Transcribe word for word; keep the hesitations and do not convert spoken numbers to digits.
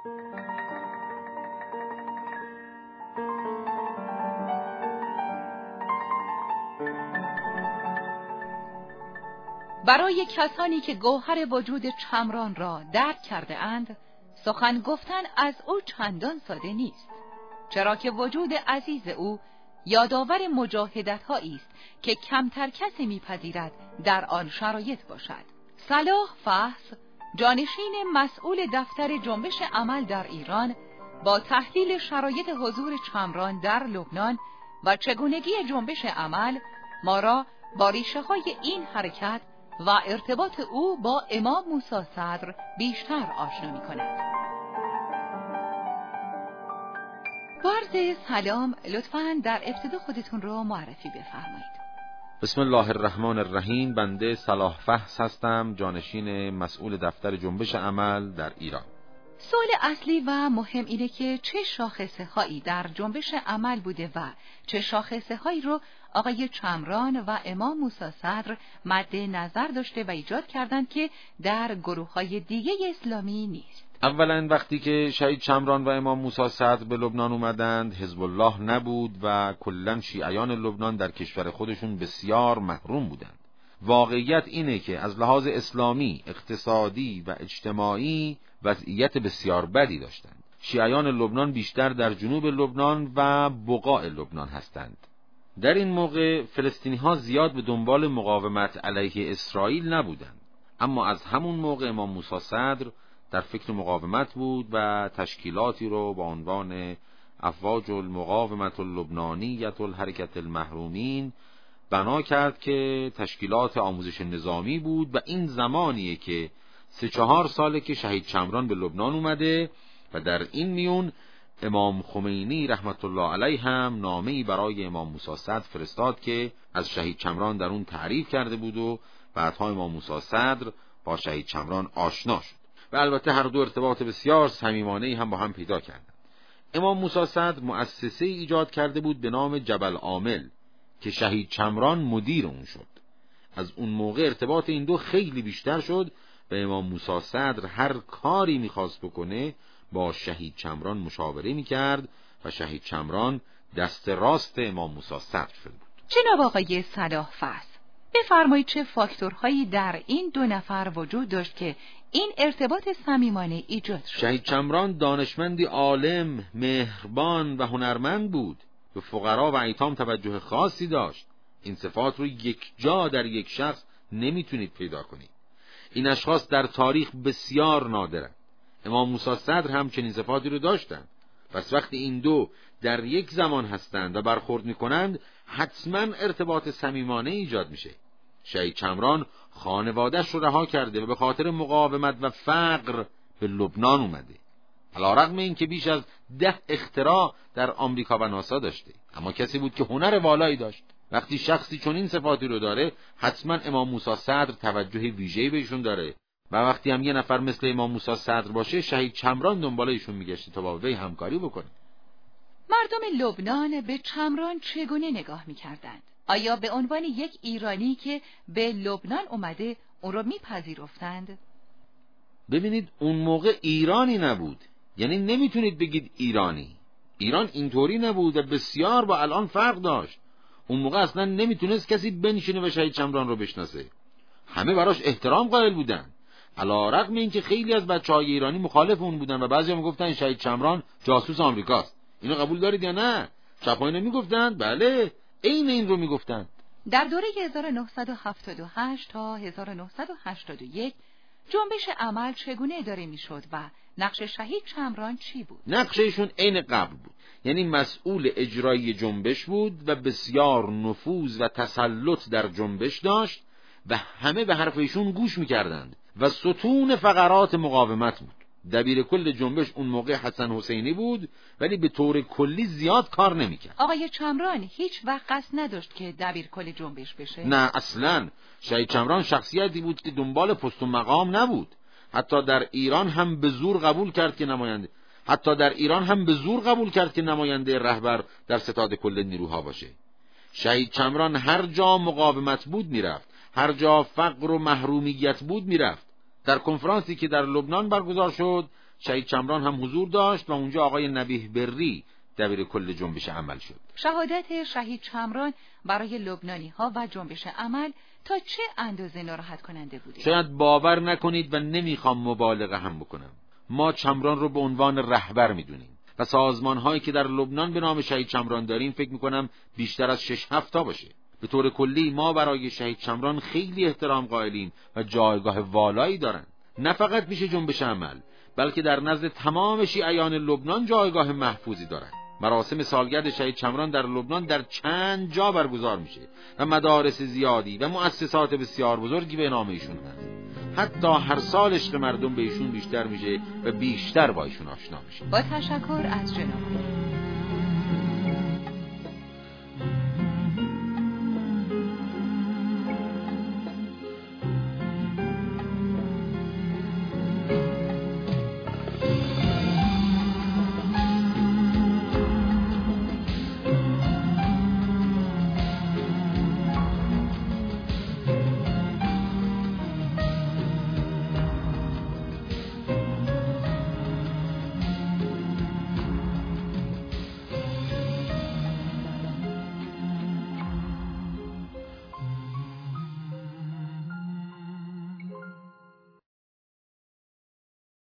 برای کسانی که گوهر وجود چمران را درک کرده اند، سخن گفتن از او چندان ساده نیست، چرا که وجود عزیز او یادآور مجاهدت‌هایی است که کمتر کسی می‌پذیرد در آن شرایط باشد. صلاح فحص، جانشین مسئول دفتر جنبش عمل در ایران، با تحلیل شرایط حضور چمران در لبنان و چگونگی جنبش عمل، ما را با ریشه‌های این حرکت و ارتباط او با امام موسی صدر بیشتر آشنا می‌کند. با عرض سلام، لطفاً در ابتدا خودتون رو معرفی بفرمایید. بسم الله الرحمن الرحیم. بنده صلاح فحص هستم، جانشین مسئول دفتر جنبش عمل در ایران. سوال اصلی و مهم اینه که چه شاخصه هایی در جنبش عمل بوده و چه شاخصه هایی رو آقای چمران و امام موسی صدر مد نظر داشته و ایجاد کردند که در گروه های دیگه اسلامی نیست. اولا وقتی که شهید چمران و امام موسی صدر به لبنان اومدند، حزب الله نبود و کلاً شیعیان لبنان در کشور خودشون بسیار محروم بودند. واقعیت اینه که از لحاظ اسلامی، اقتصادی و اجتماعی وضعیت بسیار بدی داشتند. شیعیان لبنان بیشتر در جنوب لبنان و بقاع لبنان هستند. در این موقع فلسطینی ها زیاد به دنبال مقاومت علیه اسرائیل نبودند، اما از همون موقع امام موسی صدر در فکر مقاومت بود و تشکیلاتی رو با عنوان افواج المقاومت اللبنانیت الحرکت المحرومین بنا کرد که تشکیلات آموزش نظامی بود و این زمانیه که سه چهار ساله که شهید چمران به لبنان اومده و در این میون امام خمینی رحمت الله علیه هم نامه‌ای برای امام موسی صدر فرستاد که از شهید چمران در اون تعریف کرده بود و بعدها امام موسی صدر با شهید چمران آشنا شد و البته هر دو ارتباط بسیار صمیمانه‌ای هم با هم پیدا کردند. امام موسی صدر مؤسسه ایجاد کرده بود به نام جبل عامل که شهید چمران مدیر اون شد. از اون موقع ارتباط این دو خیلی بیشتر شد و امام موسی صدر هر کاری میخواست بکنه با شهید چمران مشاوره میکرد و شهید چمران دست راست امام موسی صدر شده بود. جناب آقای صلاح فحص، بفرمایید چه فاکتورهایی در این دو نفر وجود داشت که این ارتباط صمیمانه ایجاد شد؟ شهید چمران دانشمندی عالم، مهربان و هنرمند بود. به فقرا و ایتام توجه خاصی داشت. این صفات رو یک جا در یک شخص نمیتونید پیدا کنید. این اشخاص در تاریخ بسیار نادرند. امام موسی صدر هم چنین صفاتی رو داشتند. پس وقتی این دو در یک زمان هستند و برخورد میکنند، حتما ارتباط صمیمانه ایجاد میشه. شهید چمران خانواده‌اش رو رها کرده و به خاطر مقاومت و فقر به لبنان اومده. علی‌رغم این که بیش از ده اختراع در آمریکا و ناسا داشته، اما کسی بود که هنر والایی داشت. وقتی شخصی چون این صفاتی رو داره، حتما امام موسی صدر توجه ویژه‌ای بهشون داره و وقتی هم یه نفر مثل امام موسی صدر باشه، شهید چمران دنبال ایشون میگشته تا با وی همکاری بکنه. مردم لبنان به چمران چگونه نگاه میکردند؟ آیا به عنوان یک ایرانی که به لبنان اومده اون رو میپذیرفتند؟ ببینید اون موقع ایرانی نبود، یعنی نمیتونید بگید ایرانی. ایران اینطوری نبود و بسیار با الان فرق داشت. اون موقع اصلا نمیتونست کسی بنشینه و شهید چمران رو بشناسه. همه براش احترام قائل بودن، علی‌رغم اینکه خیلی از بچهای ایرانی مخالف اون بودن و بعضی هم گفتن شهید چمران جاسوس آمریکاست. اینو قبول دارید یا نه؟ چپا اینو میگفتن؟ بله، عین این رو میگفتن. در دوره هزار و نهصد و هفتاد و هشت تا هزار و نهصد و هشتاد و یک جنبش عمل چگونه اداره میشد و نقش شهید چمران چی بود؟ نقششون عین قبل بود، یعنی مسئول اجرایی جنبش بود و بسیار نفوذ و تسلط در جنبش داشت و همه به حرف ایشون گوش میکردند و ستون فقرات مقاومت بود. دبیر کل جنبش اون موقع حسن حسینی بود، ولی به طور کلی زیاد کار نمیکرد. آقای چمران هیچ وقت قصد نداشت که دبیر کل جنبش بشه؟ نه اصلاً. شهید چمران شخصیتی بود که دنبال پست و مقام نبود. حتی در ایران هم به زور قبول کرد که نماینده حتی در ایران هم به زور قبول کرد که نماینده رهبر در ستاد کل نیروها باشه. شهید چمران هر جا مقاومت بود میرفت، هر جا فقر و محرومیت بود میرفت. در کنفرانسی که در لبنان برگزار شد شهید چمران هم حضور داشت و اونجا آقای نبیه بری دبیر کل جنبش عمل شد. شهادت شهید چمران برای لبنانی‌ها و جنبش عمل تا چه اندازه ناراحت کننده بوده؟ شاید باور نکنید و نمیخوام مبالغه هم بکنم. ما چمران رو به عنوان رهبر میدونیم و سازمان‌هایی که در لبنان به نام شهید چمران داریم فکر میکنم بیشتر از شش هفت تا باشه. به طور کلی ما برای شهید چمران خیلی احترام قائلیم و جایگاه والایی دارن. نه فقط میشه جنبش عمل، بلکه در نزد تمام شیعیان لبنان جایگاه محفوظی دارند. مراسم سالگرد شهید چمران در لبنان در چند جا برگزار میشه و مدارس زیادی و مؤسسات بسیار بزرگی به نام ایشون هست. حتی هر سال عشق مردم به ایشون بیشتر میشه و بیشتر با ایشون آشنا میشه. با تشکر از جناب